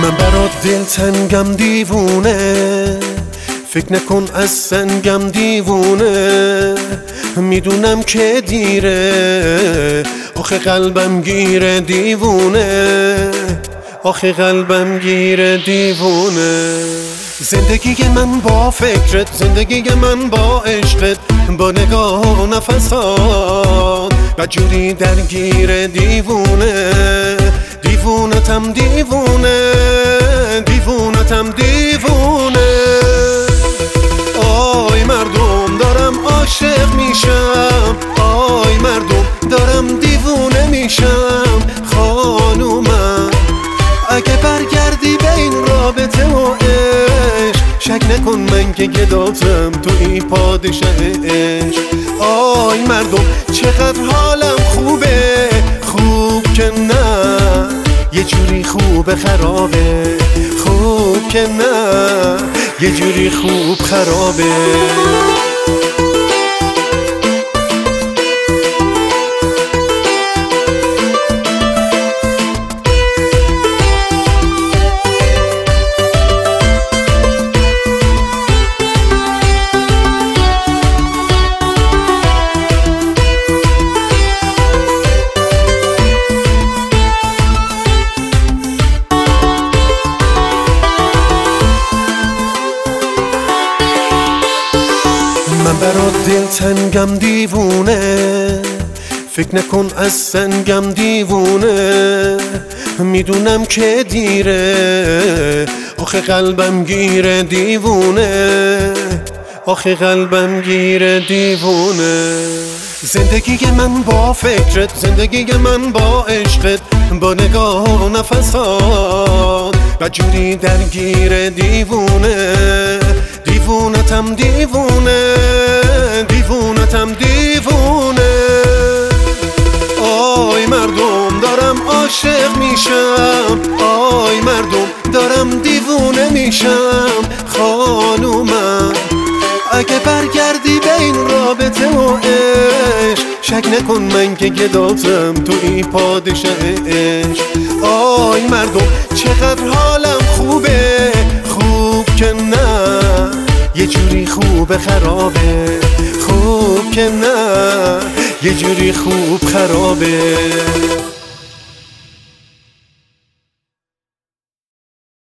من برات دلتنگم دیوونه، فکر نکن از سنگم دیوونه. میدونم که دیره، آخه قلبم گیره دیوونه، آخه قلبم گیره دیوونه. زندگی من با فکرت، زندگی من با عشقت، با نگاه و نفسات بدجوری درگیر دیوونه. دیوونتم دیوونه، دیوونتم دیوونه. آی مردم دارم عاشق میشم، آی مردم دارم دیوونه میشم. خانومم اگه برگردی به این رابطه و عشق، شک نکن من که گداتم توی پادشه عشق. آی مردم چقدر حالم خوبه، خوب که نه یه جوری خوب خرابه، خوب که نه یه جوری خوب خرابه. من برات دلتنگم دیوونه، فکر نکن از سنگم دیوونه. میدونم که دیره، آخه قلبم گیره دیوونه، آخه قلبم گیره دیوونه. زندگی من با فکرت، زندگی من با عشقت، با نگاه و نفسات بدجوری درگیر دیوونه. دیوونتم دیوونه، دیوونتم دیوونه. آی مردم دارم عاشق میشم، آی مردم دارم دیوونه میشم. خانومم اگه برگردی به این رابطه و عشق، شک نکن من که گداتم توی پادشه عشق. آی مردم چقدر حالم خوبه، خوب که نه یه جوری خوب خرابه، خوب که نه یه جوری خوب خرابه.